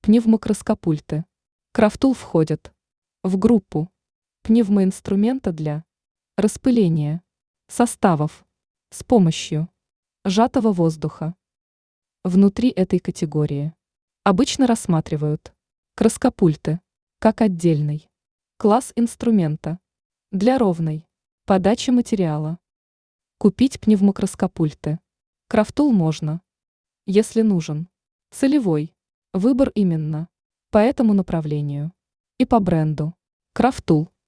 Пневмокраскопульты. Крафтул входит в группу пневмоинструмента для распыления составов с помощью сжатого воздуха. Внутри этой категории обычно рассматривают краскопульты как отдельный класс инструмента для ровной подачи материала. Купить пневмокраскопульты. Крафтул можно, если нужен целевой выбор именно по этому направлению и по бренду Крафтул.